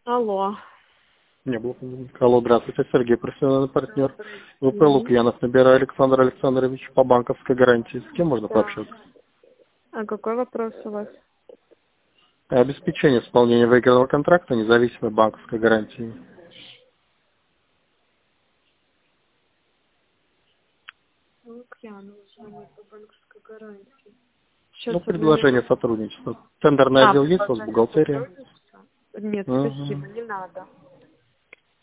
Алло. Не было. Алло, здравствуйте, Сергей, профессиональный партнер. ВП Лукьянов, набираю Александр Александрович по банковской гарантии. С кем можно пообщаться? А какой вопрос у вас? Обеспечение исполнения выигранного контракта независимой банковской гарантии. Лукьянов, звонит по банковской гарантии. Ну, Сейчас, одну предложение минуту. сотрудничества. Тендерный отдел есть у вас в Предложение бухгалтерии? сотрудничества? Нет, Угу. спасибо, не надо.